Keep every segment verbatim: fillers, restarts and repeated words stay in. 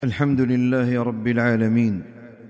الحمد لله رب العالمين،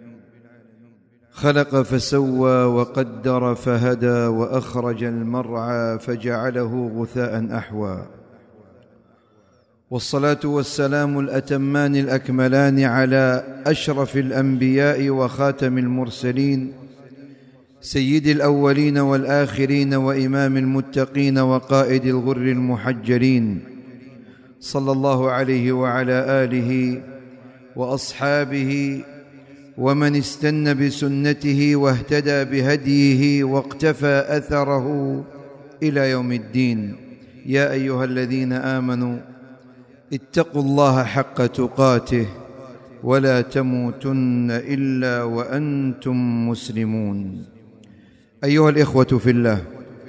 خلق فسوى وقدر فهدى وأخرج المرعى فجعله غثاء أحوى، والصلاة والسلام الأتمان الأكملان على أشرف الأنبياء وخاتم المرسلين سيد الأولين والآخرين وإمام المتقين وقائد الغر المحجلين، صلى الله عليه وعلى آله وأصحابه ومن استنى بسنته واهتدى بهديه واقتفى أثره إلى يوم الدين. يا أيها الذين آمنوا اتقوا الله حق تقاته ولا تموتن إلا وأنتم مسلمون. أيها الإخوة في الله،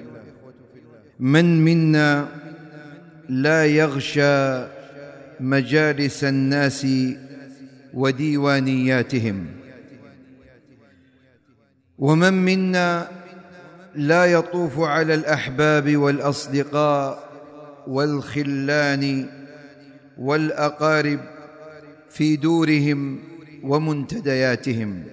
من منا لا يغشى مجالس الناس وديوانياتهم؟ ومن منا لا يطوف على الأحباب والأصدقاء والخلان والأقارب في دورهم ومنتدياتهم؟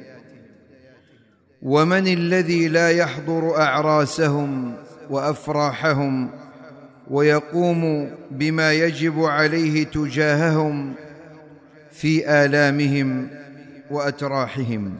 ومن الذي لا يحضر أعراسهم وأفراحهم ويقوم بما يجب عليه تجاههم في آلامهم وأتراحهم؟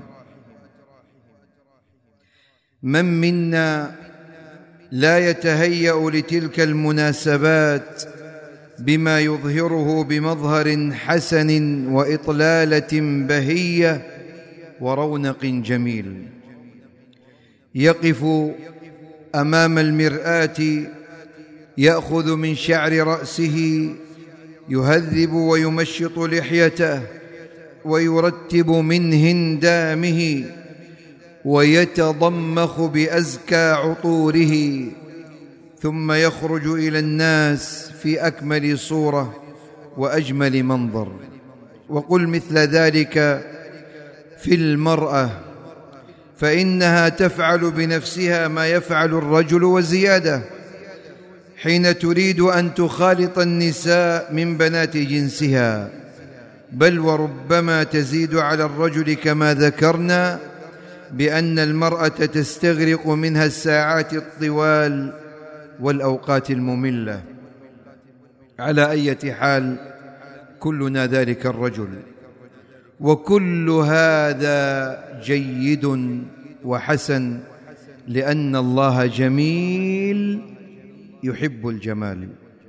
من منا لا يتهيأ لتلك المناسبات بما يظهره بمظهر حسن وإطلالة بهية ورونق جميل؟ يقف أمام المرآة يأخذ من شعر رأسه، يهذب ويمشط لحيته ويرتب من هندامه ويتضمخ بأزكى عطوره، ثم يخرج إلى الناس في أكمل صورة وأجمل منظر. وقل مثل ذلك في المرأة، فإنها تفعل بنفسها ما يفعل الرجل وزيادة حين تريد أن تخالط النساء من بنات جنسها، بل وربما تزيد على الرجل، كما ذكرنا بأن المرأة تستغرق منها الساعات الطوال والأوقات المملة. على أي حال، كلنا ذلك الرجل، وكل هذا جيد وحسن، لأن الله جميل يحب الجمال.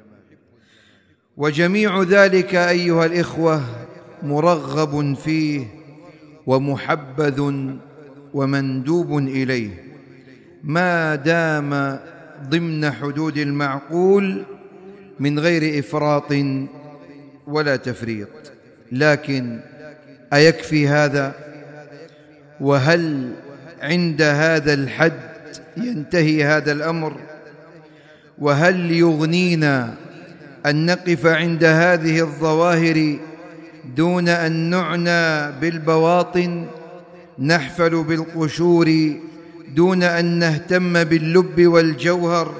وجميع ذلك أيها الإخوة مرغب فيه ومحبذ ومندوب إليه، ما دام ضمن حدود المعقول من غير إفراط ولا تفريط. لكن أيكفي هذا؟ وهل عند هذا الحد ينتهي هذا الأمر؟ وهل يغنينا أن نقف عند هذه الظواهر دون أن نعنى بالبواطن، نحفل بالقشور دون أن نهتم باللب والجوهر؟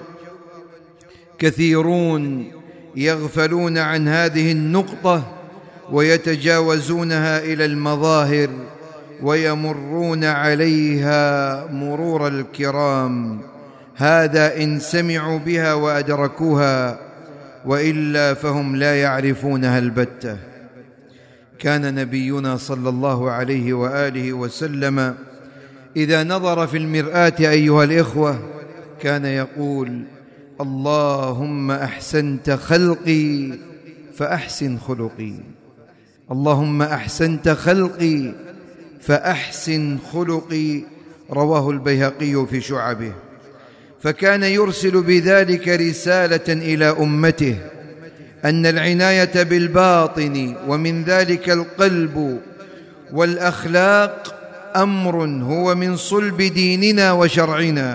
كثيرون يغفلون عن هذه النقطة ويتجاوزونها إلى المظاهر ويمرون عليها مرور الكرام، هذا إن سمعوا بها وأدركوها، وإلا فهم لا يعرفونها البتة. كان نبينا صلى الله عليه وآله وسلم إذا نظر في المرآة أيها الإخوة كان يقول: اللهم أحسنت خلقي فأحسن خلقي، اللهم أحسنت خلقي فأحسن خلقي. رواه البيهقي في شعبه. فكان يرسل بذلك رسالة إلى أمته أن العناية بالباطن ومن ذلك القلب والأخلاق أمر هو من صلب ديننا وشرعنا،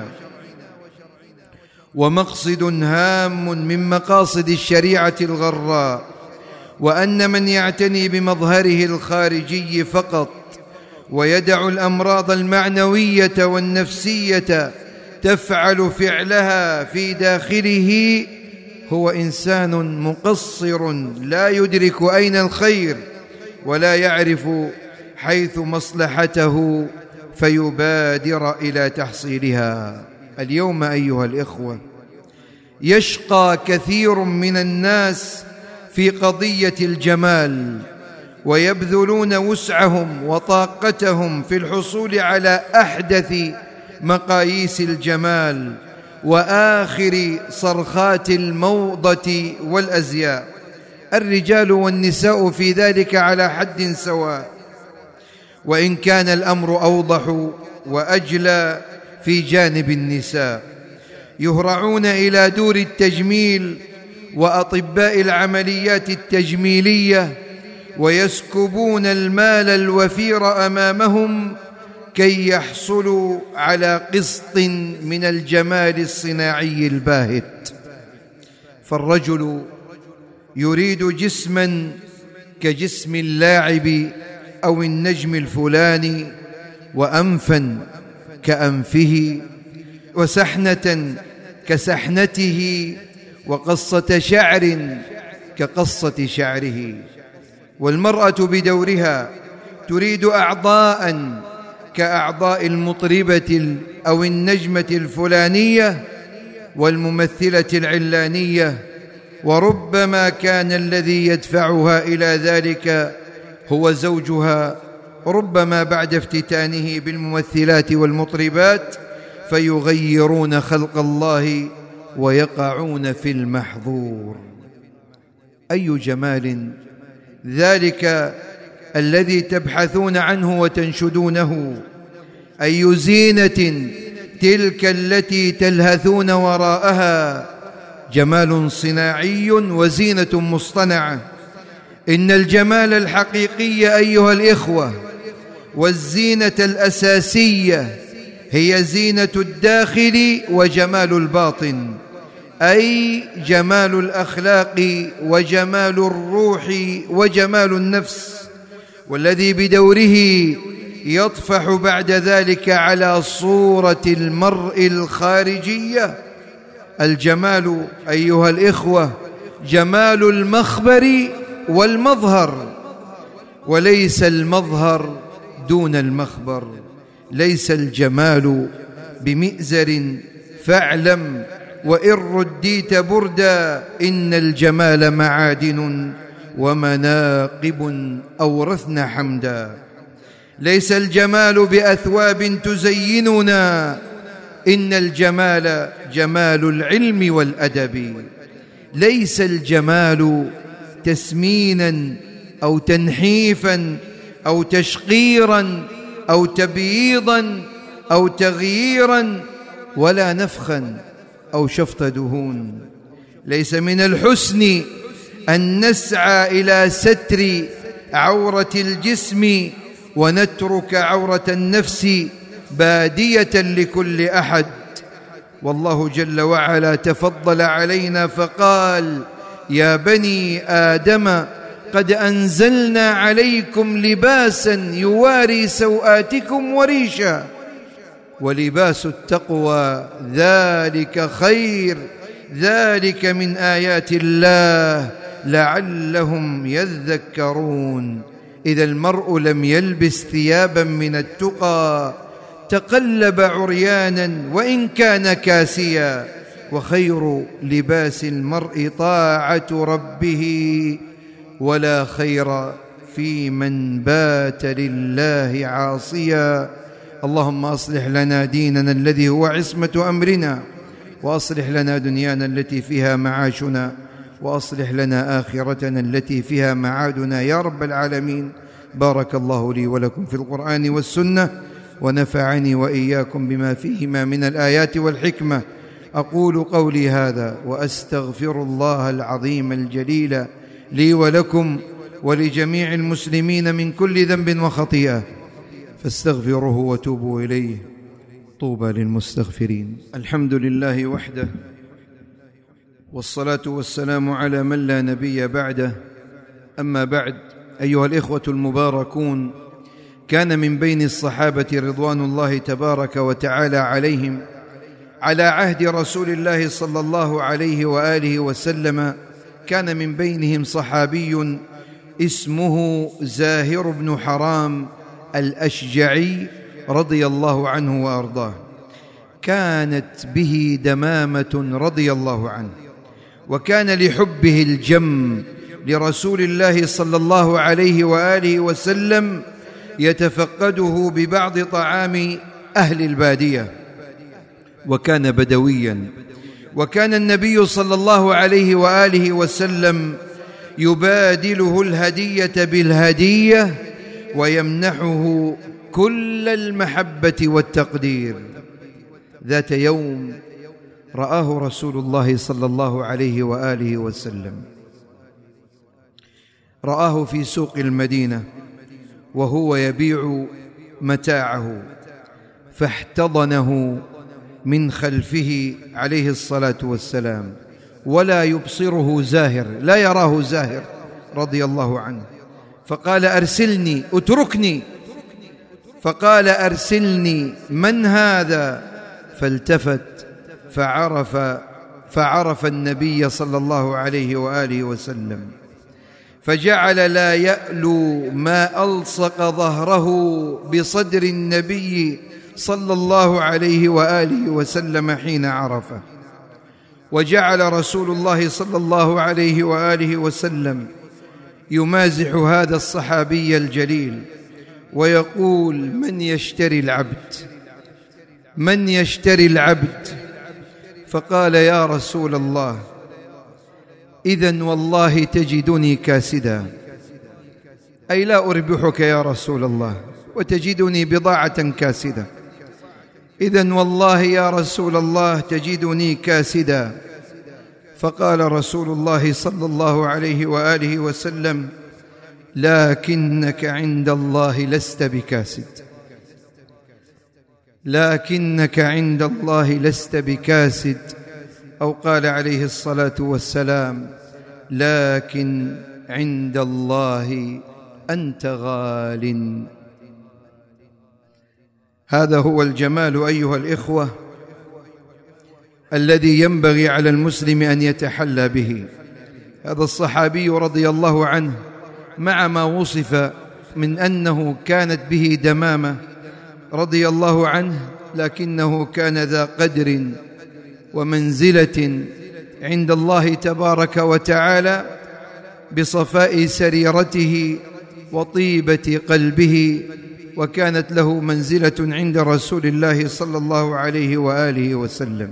ومقصد هام من مقاصد الشريعة الغراء، وأن من يعتني بمظهره الخارجي فقط ويدع الأمراض المعنوية والنفسية تفعل فعلها في داخله هو إنسان مقصر لا يدرك أين الخير ولا يعرف حيث مصلحته فيبادر إلى تحصيلها. اليوم أيها الإخوة يشقى كثير من الناس في قضية الجمال، ويبذلون وسعهم وطاقتهم في الحصول على أحدث مقاييس الجمال وآخر صرخات الموضة والأزياء. الرجال والنساء في ذلك على حد سواء، وإن كان الأمر أوضح وأجلى في جانب النساء. يهرعون إلى دور التجميل وأطباء العمليات التجميلية، ويسكبون المال الوفير أمامهم كي يحصلوا على قسط من الجمال الصناعي الباهت. فالرجل يريد جسما كجسم اللاعب أو النجم الفلاني، وأنفا كأنفه، وسحنة كسحنته، وقصة شعر كقصة شعره. والمرأة بدورها تريد أعضاء كأعضاء المطربة أو النجمة الفلانية والممثلة العلانية، وربما كان الذي يدفعها إلى ذلك هو زوجها، ربما بعد افتتانه بالممثلات والمطربات فيغيرون خلق الله ويقعون في المحظور. أي جمال ذلك الذي تبحثون عنه وتنشدونه، أي زينة تلك التي تلهثون وراءها، جمال صناعي وزينة مصطنعة. إن الجمال الحقيقي أيها الإخوة والزينة الأساسية هي زينة الداخل وجمال الباطن، أي جمال الأخلاق وجمال الروح وجمال النفس، والذي بدوره يطفح بعد ذلك على صورة المرء الخارجية. الجمال أيها الإخوة جمال المخبر والمظهر، وليس المظهر دون المخبر. ليس الجمال بمئزر فاعلم وإن رديت بردا، إن الجمال معادن ومناقب أورثنا حمدا. ليس الجمال بأثواب تزيننا، إن الجمال جمال العلم والأدب. ليس الجمال تسمينا أو تنحيفا أو تشقيرا أو تبييضا أو تغييرا، ولا نفخا أو شفط دهون. ليس من الحسن أن نسعى إلى ستر عورة الجسم ونترك عورة النفس بادية لكل أحد. والله جل وعلا تفضل علينا فقال: يا بني آدم قد أنزلنا عليكم لباسا يواري سوآتكم وريشا، ولباس التقوى ذلك خير، ذلك من آيات الله لعلهم يذكرون. إذا المرء لم يلبس ثيابا من التقى تقلب عريانا وإن كان كاسيا، وخير لباس المرء طاعة ربه، ولا خير في من بات لله عاصيا. اللهم أصلح لنا ديننا الذي هو عصمة أمرنا، وأصلح لنا دنيانا التي فيها معاشنا، وأصلح لنا آخرتنا التي فيها معادنا يا رب العالمين. بارك الله لي ولكم في القرآن والسنة، ونفعني وإياكم بما فيهما من الآيات والحكمة. أقول قولي هذا وأستغفر الله العظيم الجليل لي ولكم ولجميع المسلمين من كل ذنب وخطيئة، فاستغفروه وتوبوا إليه. طوبى للمستغفرين. الحمد لله وحده، والصلاة والسلام على من لا نبي بعده. أما بعد، أيها الإخوة المباركون، كان من بين الصحابة رضوان الله تبارك وتعالى عليهم على عهد رسول الله صلى الله عليه وآله وسلم، كان من بينهم صحابي اسمه زاهر بن حرام الأشجعي رضي الله عنه وأرضاه. كانت به دمامة رضي الله عنه، وكان لحبه الجم لرسول الله صلى الله عليه وآله وسلم يتفقده ببعض طعام أهل البادية، وكان بدويا. وكان النبي صلى الله عليه وآله وسلم يبادله الهدية بالهدية ويمنحه كل المحبة والتقدير. ذات يوم رآه رسول الله صلى الله عليه وآله وسلم، رآه في سوق المدينة وهو يبيع متاعه، فاحتضنه من خلفه عليه الصلاة والسلام، ولا يبصره زاهر، لا يراه زاهر رضي الله عنه، فقال: أرسلني، اتركني. فقال: أرسلني، من هذا؟ فالتفت فعرف فعرف النبي صلى الله عليه وآله وسلم، فجعل لا يألو ما ألصق ظهره بصدر النبي صلى الله عليه وآله وسلم حين عرفه. وجعل رسول الله صلى الله عليه وآله وسلم يمازح هذا الصحابي الجليل ويقول: من يشتري العبد؟ من يشتري العبد؟ فقال: يا رسول الله، إذن والله تجدني كاسدا، أي لا أربحك يا رسول الله، وتجدني بضاعة كاسدة. إذن والله يا رسول الله تجدني كاسدا. فقال رسول الله صلى الله عليه وآله وسلم: لكنك عند الله لست بكاسد، لكنك عند الله لست بكاسد، أو قال عليه الصلاة والسلام: لكن عند الله أنت غال. هذا هو الجمال أيها الإخوة الذي ينبغي على المسلم أن يتحلى به. هذا الصحابي رضي الله عنه مع ما وصف من أنه كانت به دمامة رضي الله عنه، لكنه كان ذا قدر ومنزلة عند الله تبارك وتعالى بصفاء سريرته وطيبة قلبه، وكانت له منزلة عند رسول الله صلى الله عليه وآله وسلم.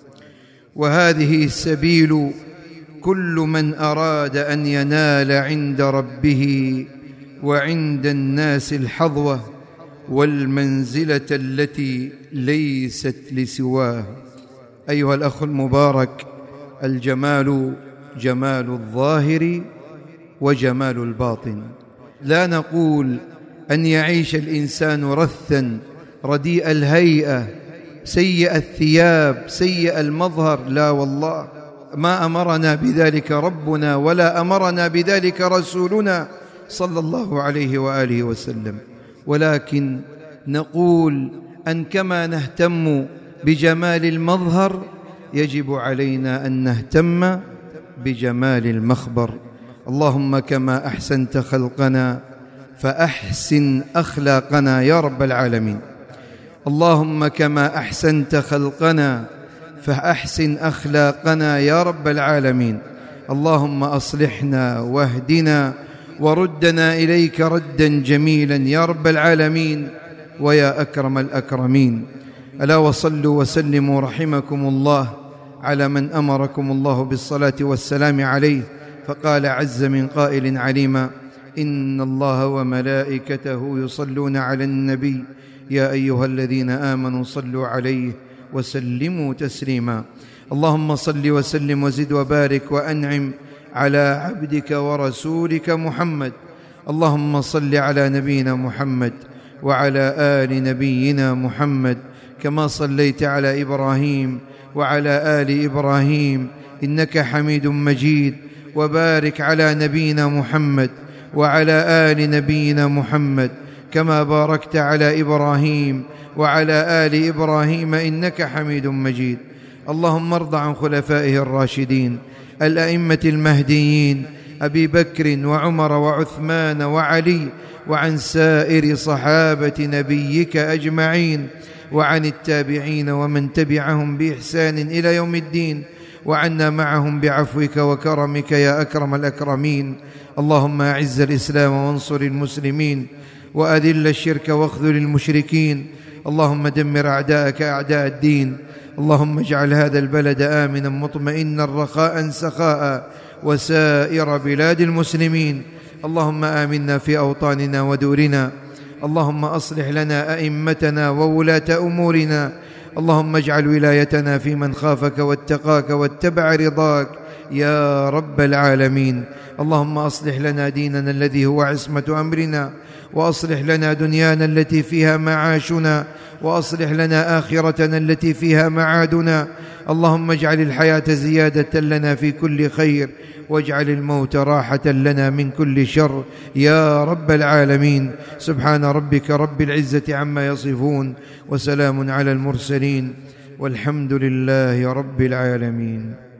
وهذه سبيل كل من أراد أن ينال عند ربه وعند الناس الحظوة والمنزلة التي ليست لسواه. أيها الأخ المبارك، الجمال جمال الظاهر وجمال الباطن. لا نقول أن يعيش الإنسان رثا رديء الهيئة سيء الثياب سيء المظهر، لا والله، ما أمرنا بذلك ربنا ولا أمرنا بذلك رسولنا صلى الله عليه وآله وسلم. ولكن نقول أن كما نهتم بجمال المظهر يجب علينا أن نهتم بجمال المخبر. اللهم كما أحسنت خلقنا فأحسن أخلاقنا يا رب العالمين. اللهم كما أحسنت خلقنا فأحسن أخلاقنا يا رب العالمين. اللهم أصلحنا واهدنا وردنا إليك ردا جميلا يا رب العالمين ويا أكرم الأكرمين. ألا وصلوا وسلموا رحمكم الله على من أمركم الله بالصلاة والسلام عليه، فقال عز من قائل عليما: إن الله وملائكته يصلون على النبي يا أيها الذين آمنوا صلوا عليه وسلموا تسليما. اللهم صل وسلم وزد وبارك وأنعم على عبدك ورسولك محمد. اللهم صل على نبينا محمد وعلى آل نبينا محمد كما صليت على إبراهيم وعلى آل إبراهيم إنك حميد مجيد، وبارك على نبينا محمد وعلى آل نبينا محمد كما باركت على إبراهيم وعلى آل إبراهيم إنك حميد مجيد. اللهم ارض عن خلفائه الراشدين الأئمة المهديين أبي بكر وعمر وعثمان وعلي، وعن سائر صحابة نبيك أجمعين، وعن التابعين ومن تبعهم بإحسان إلى يوم الدين، وعنا معهم بعفوك وكرمك يا أكرم الأكرمين. اللهم أعز الإسلام وانصر المسلمين، وأذل الشرك واخذل المشركين. اللهم دمر أعداءك أعداء الدين. اللهم اجعل هذا البلد آمنا مطمئنا رخاء سخاء، وسائر بلاد المسلمين. اللهم آمنا في أوطاننا ودورنا. اللهم أصلح لنا أئمتنا وولاة أمورنا. اللهم اجعل ولايتنا في من خافك واتقاك واتبع رضاك يا رب العالمين. اللهم أصلح لنا ديننا الذي هو عصمة أمرنا، وأصلح لنا دنيانا التي فيها معاشنا، وأصلح لنا آخرتنا التي فيها معادنا. اللهم اجعل الحياة زيادة لنا في كل خير، واجعل الموت راحة لنا من كل شر يا رب العالمين. سبحان ربك رب العزة عما يصفون، وسلام على المرسلين، والحمد لله رب العالمين.